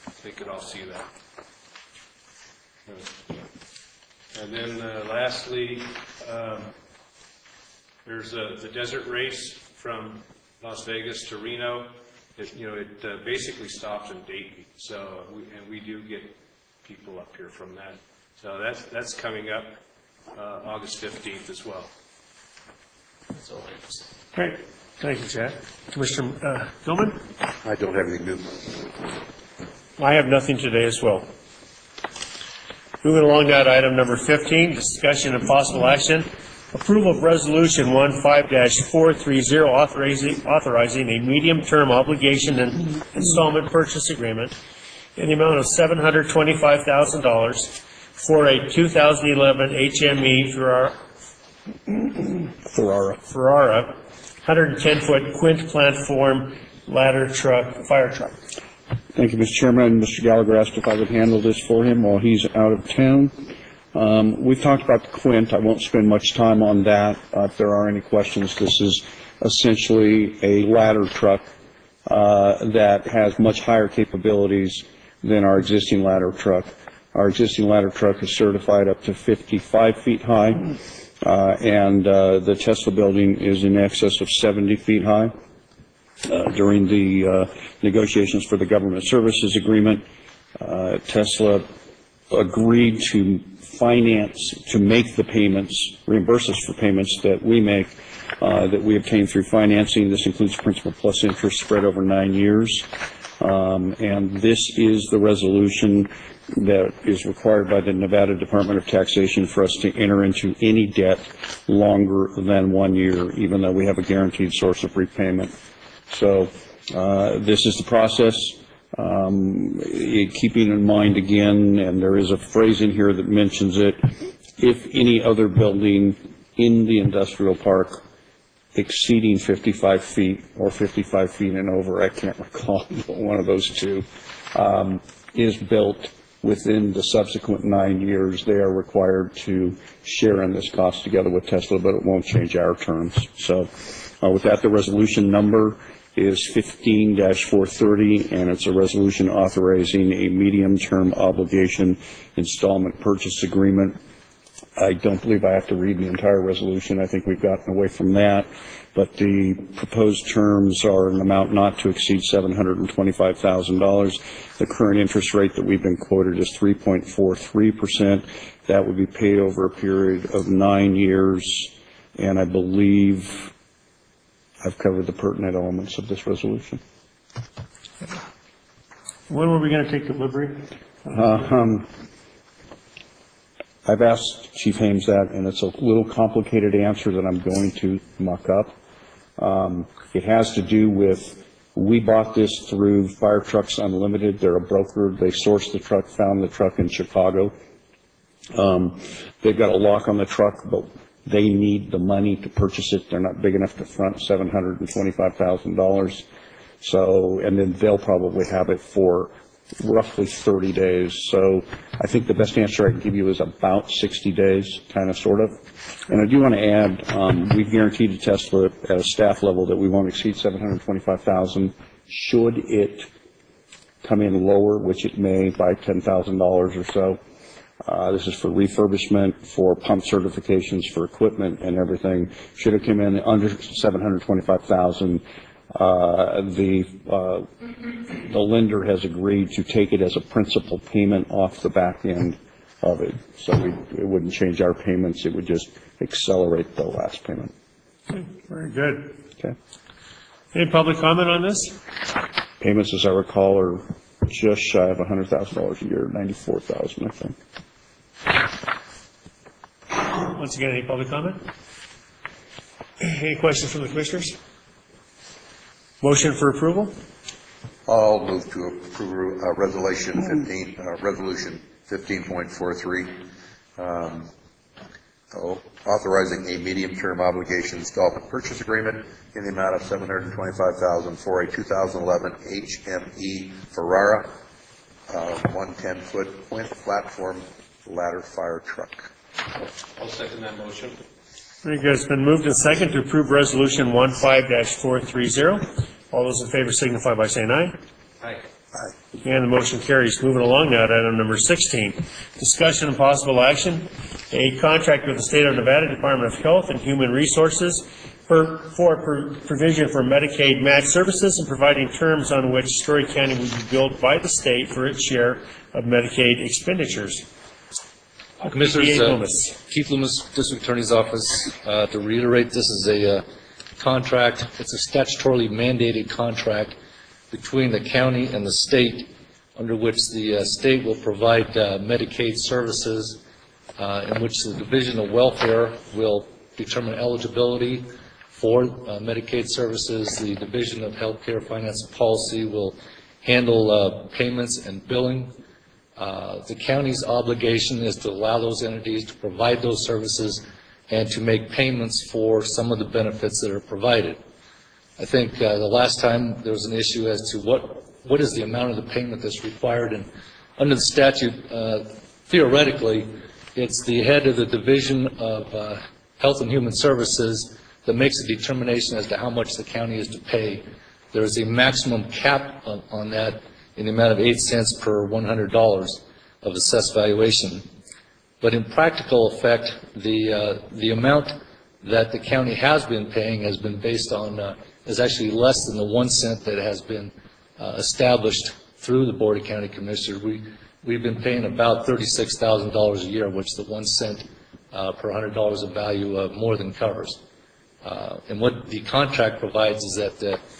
they could all see that. And then lastly, there's the desert race from Las Vegas to Reno. It basically stops in Dayton. So, we do get people up here from that. So that's coming up August 15th as well. Great. Thank you, Chad. Commissioner Gilman? I don't have anything new. I have nothing today as well. Moving along to item number 15, discussion and possible action. Approval of Resolution 15-430 authorizing a medium-term obligation and installment purchase agreement in the amount of $725,000 for a 2011 HME Ferrara 110-foot quint platform ladder truck, fire truck. Thank you, Mr. Chairman. Mr. Gallagher asked if I would handle this for him while he's out of town. We've talked about the Quint. I won't spend much time on that. If there are any questions, this is essentially a ladder truck that has much higher capabilities than our existing ladder truck. Our existing ladder truck is certified up to 55 feet high, and the Tesla building is in excess of 70 feet high. During the negotiations for the government services agreement, Tesla agreed to make the payments, reimburse us for payments that we make, that we obtain through financing. This includes principal plus interest spread over 9 years. And this is the resolution that is required by the Nevada Department of Taxation for us to enter into any debt longer than 1 year, even though we have a guaranteed source of repayment. So this is the process. Keeping in mind again, and there is a phrase in here that mentions it, if any other building in the industrial park exceeding 55 feet or 55 feet and over, I can't recall one of those two, is built within the subsequent 9 years, they are required to share in this cost together with Tesla, but it won't change our terms. So with that, the resolution number is 15-430, and it's a resolution authorizing a medium-term obligation installment purchase agreement. I don't believe I have to read the entire resolution. I think we've gotten away from that. But the proposed terms are an amount not to exceed $725,000. The current interest rate that we've been quoted is 3.43%. That would be paid over a period of 9 years, and I believe I've covered the pertinent elements of this resolution. When were we going to take delivery? I've asked Chief Hames that, and it's a little complicated answer that I'm going to muck up. It has to do with, we bought this through Fire Trucks Unlimited. They're a broker. They sourced the truck, found the truck in Chicago. They've got a lock on the truck, but they need the money to purchase it. They're not big enough to front $725,000. So, and then they'll probably have it for roughly 30 days. So I think the best answer I can give you is about 60 days, kind of, sort of. And I do want to add, we've guaranteed to Tesla at a staff level that we won't exceed $725,000. Should it come in lower, which it may by $10,000 or so, this is for refurbishment, for pump certifications, for equipment and everything. Should it come in under $725,000, the lender has agreed to take it as a principal payment off the back end of it. So it wouldn't change our payments. It would just accelerate the last payment. Very good. Okay. Any public comment on this? Payments, as I recall, are just shy of $100,000 a year, $94,000, I think. Once again, any public comment? Any questions from the commissioners? Motion for approval? I'll move to approve resolution 15.43, authorizing a medium-term obligation installment purchase agreement in the amount of $725,000 for a 2011 HME Ferrara 110-foot quint platform ladder fire truck. I'll second that motion. Very good. It's been moved and second to approve resolution 15-430. All those in favor signify by saying aye. Aye. Any And the motion carries. Moving along now to item number 16, discussion and possible action, a contract with the State of Nevada Department of Health and Human Resources for provision for Medicaid match services and providing terms on which Story County will be billed by the state for its share of Medicaid expenditures. Commissioners, DA Loomis. Keith Loomis, District Attorney's Office. To reiterate, this is a contract. It's a statutorily mandated contract between the county and the state, under which the state will provide Medicaid services, in which the Division of Welfare will determine eligibility for Medicaid services. The Division of Healthcare Finance and Policy will handle payments and billing. The county's obligation is to allow those entities to provide those services and to make payments for some of the benefits that are provided. I think the last time there was an issue as to what is the amount of the payment that's required, and under the statute, theoretically, it's the head of the Division of Health and Human Services that makes a determination as to how much the county is to pay. There is a maximum cap on that in the amount of 8 cents per $100 of assessed valuation. But in practical effect, the amount that the county has been paying has been based on, is actually less than the 1 cent that has been established through the Board of County Commissioners. We've been paying about $36,000 a year, which the 1 cent per $100 of value more than covers. And what the contract provides is that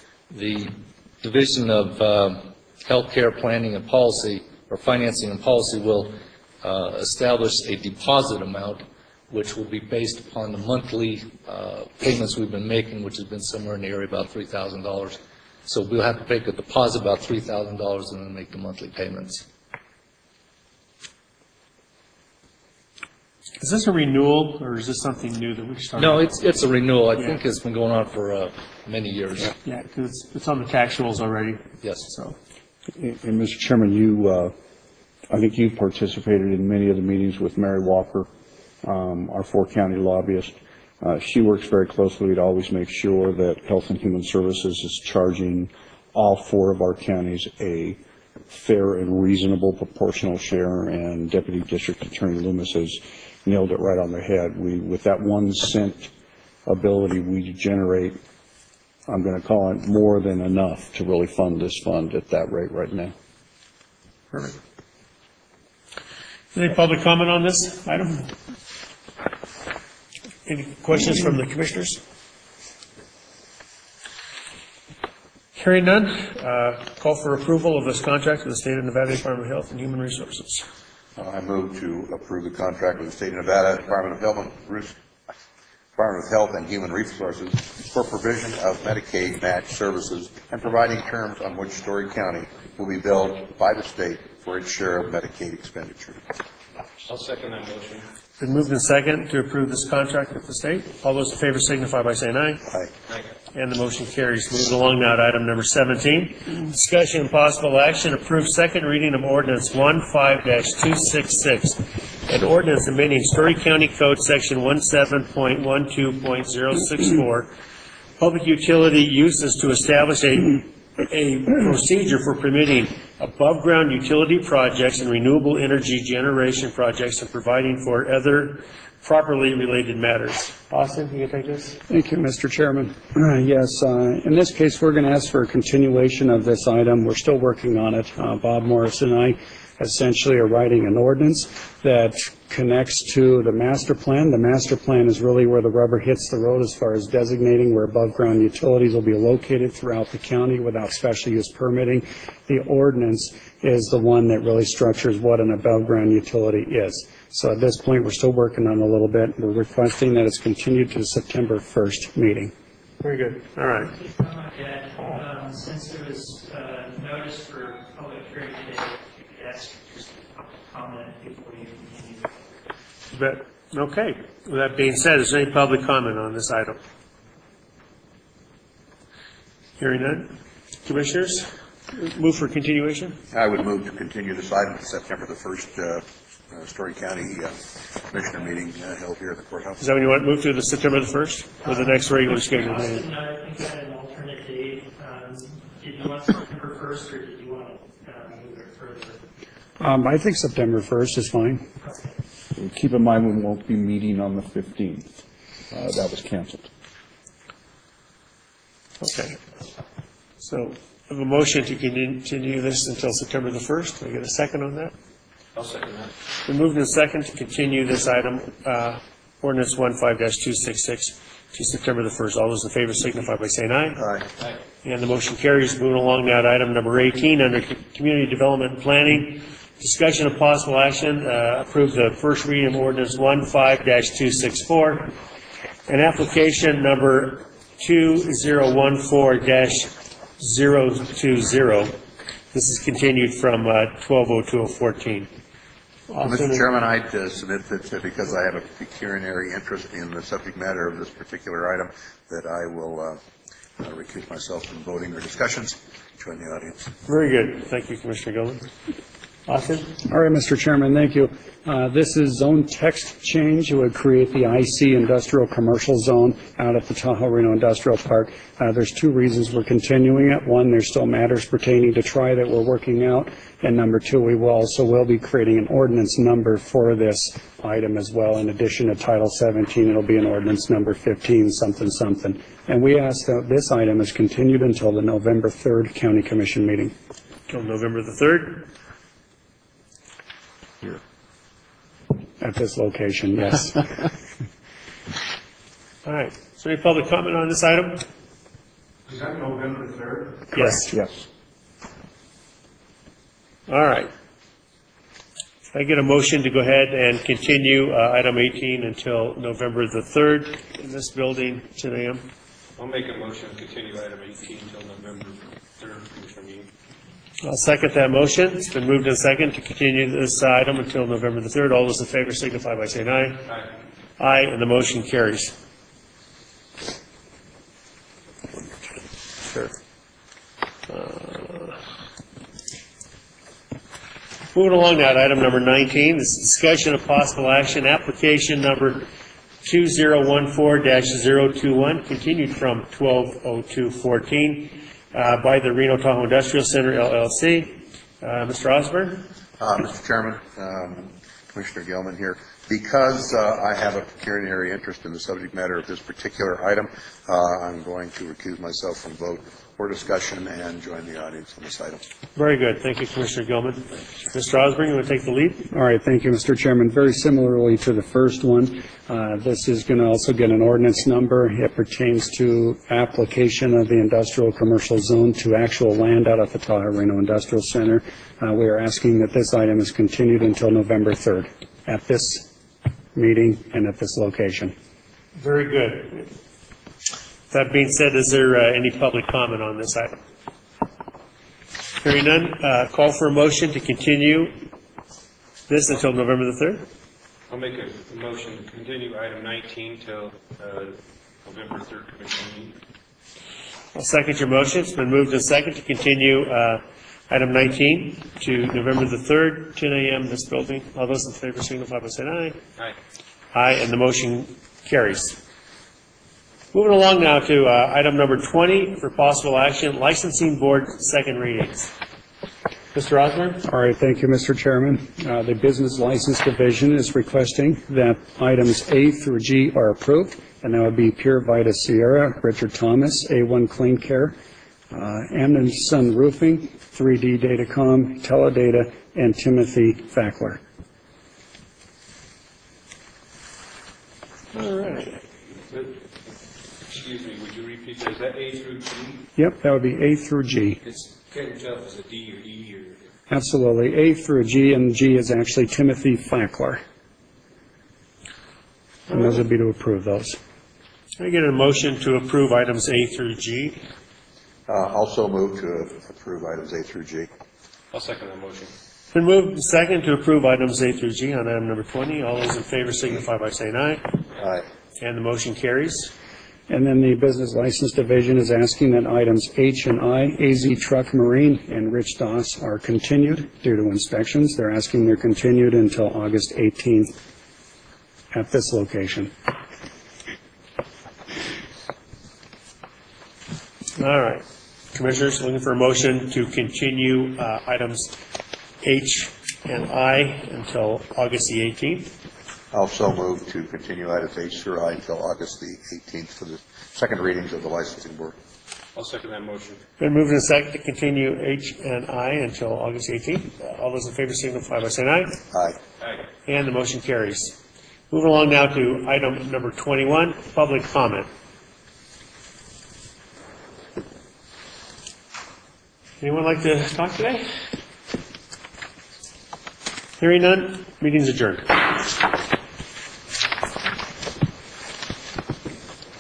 the Division of Healthcare Planning and Policy, or Financing and Policy, will establish a deposit amount which will be based upon the monthly payments we've been making, which has been somewhere in the area about $3,000. So we'll have to make a deposit about $3,000 and then make the monthly payments. Is this a renewal, or is this something new that we started? No, it's a renewal. I think it's been going on for many years. Yeah, because it's on the tax rolls already. Yes. So. And Mr. Chairman, I think you participated in many of the meetings with Mary Walker, our 4-county lobbyist. She works very closely to always make sure that Health and Human Services is charging all 4 of our counties a fair and reasonable proportional share, and Deputy District Attorney Loomis has nailed it right on the head. With that 1 cent ability, we generate, I'm going to call it, more than enough to really fund this fund at that rate right now. Perfect. Any public comment on this item? Any questions from the commissioners? Hearing none, call for approval of this contract with the State of Nevada Department of Health and Human Resources. I move to approve the contract with the State of Nevada Department of Health and Human Resources for provision of Medicaid match services and providing terms on which Story County will be billed by the state for its share of Medicaid expenditure. I'll second that motion. Been moved and second to approve this contract with the state. All those in favor signify by saying aye. Aye. And the motion carries. Moving along now to item number 17. Discussion and possible action, approve second reading of ordinance 15-266. An ordinance amending Story County Code Section 17.12.064, public utility uses to establish a procedure for permitting above-ground utility projects and renewable energy generation projects and providing for other properly related matters. Austin, you can take this? Thank you, Mr. Chairman. Yes, in this case, we're going to ask for a continuation of this item. We're still working on it. Bob Morris and I essentially are writing an ordinance that connects to the master plan. The master plan is really where the rubber hits the road as far as designating where above-ground utilities will be located throughout the county without special use permitting. The ordinance is the one that really structures what an above-ground utility is. So at this point, we're still working on it a little bit. We're requesting that it's continued to the September 1st meeting. Very good. All right. Since there was notice for public hearing today, if you could ask just a comment before you continue. But, okay. With that being said, is there any public comment on this item? Hearing none. Commissioners, move for continuation? I would move to continue this item to September the 1st Story County Commissioner meeting held here at the courthouse. Is that when you want to move to the September the 1st or the next regular scheduled meeting? I think I had an alternate date. Did you want September 1st or did you want to move it further? I think September 1st is fine. Keep in mind, we won't be meeting on the 15th. That was canceled. Okay. So I have a motion to continue this until September the 1st. Can I get a second on that? I'll second that. We moved in a second to continue this item, ordinance 15-266, to September the 1st. All those in favor signify by saying aye. Aye. And the motion carries. Moving along now to item number 18, under Community Development and Planning, discussion of possible action, approve the first reading of ordinance 15-264, and application number 2014-020. This is continued from 12/02/14. Mr. Chairman, I'd submit that because I have a pecuniary interest in the subject matter of this particular item, that I will recuse myself from voting or discussions. Join the audience. Very good. Thank you, Commissioner Gilman. Austin? All right, Mr. Chairman, thank you. This is zone text change. It would create the IC Industrial Commercial Zone out at the Tahoe Reno Industrial Park. There's two reasons we're continuing it. One, there's still matters pertaining to TRI that we're working out. And number two, we will be creating an ordinance number for this item as well. In addition to Title 17, it'll be an ordinance number 15 something something. And we ask that this item is continued until the November 3rd County Commission meeting. Till November the 3rd? At this location, yes. All right. Is there any public comment on this item? Is that November 3rd? Yes. Yes. All right. I get a motion to go ahead and continue item 18 until November the 3rd in this building, 10 a.m. I'll make a motion to continue item 18 until November 3rd, Commissioner meeting. I'll second that motion. It's been moved and second to continue this item until November the 3rd. All those in favor signify by saying aye. Aye. Aye, and the motion carries. Sure. Moving along now to item number 19, this is discussion of possible action, application number 2014-021, continued from 12/02/14. By the Reno Tahoe Industrial Center, LLC. Mr. Osborne? Mr. Chairman, Commissioner Gilman here. Because I have a pecuniary interest in the subject matter of this particular item, I'm going to recuse myself from vote or discussion and join the audience on this item. Very good. Thank you, Commissioner Gilman. Mr. Osborne, you want to take the lead? All right, thank you, Mr. Chairman. Very similarly to the first one, this is going to also get an ordinance number. It pertains to application of the industrial commercial zone to actual land out at the Tahoe Reno Industrial Center. We are asking that this item is continued until November 3rd at this meeting and at this location. Very good. That being said, is there any public comment on this item? Hearing none, call for a motion to continue this until November the 3rd. I'll make a motion to continue item 19 till November 3rd Commission meeting. I'll second your motion. It's been moved and second to continue item 19 to November the 3rd, 10 a.m. in this building. All those in favor signify by saying aye. Aye. Aye, and the motion carries. Moving along now to item number 20 for possible action, licensing board second readings. Mr. Osborne? All right, thank you, Mr. Chairman. The Business License Division is requesting that items A through G are approved, and that would be Pure Vita Sierra, Richard Thomas, A1 Clean Care, Amnon Sun Roofing, 3D Datacom, Teledata, and Timothy Fackler. All right. Excuse me, would you repeat that? Is that A through G? Yep, that would be A through G. Can't tell if it's a D or E or... Absolutely, A through G, and G is actually Timothy Fackler. And those would be to approve those. Can I get a motion to approve items A through G? Also move to approve items A through G. I'll second that motion. Been moved and second to approve items A through G on item number 20. All those in favor signify by saying aye. Aye. And the motion carries. And then the Business License Division is asking that items H and I, AZ Truck Marine and Rich Doss, are continued due to inspections. They're asking they're continued until August 18th at this location. All right. Commissioners, looking for a motion to continue items H and I until August the 18th. Also move to continue items H through I until August the 18th for the second readings of the licensing board. I'll second that motion. Been moved and seconded to continue H and I until August 18th. All those in favor signify by saying aye. Aye. Aye. And the motion carries. Moving along now to item number 21, public comment. Anyone like to talk today? Hearing none, meeting's adjourned.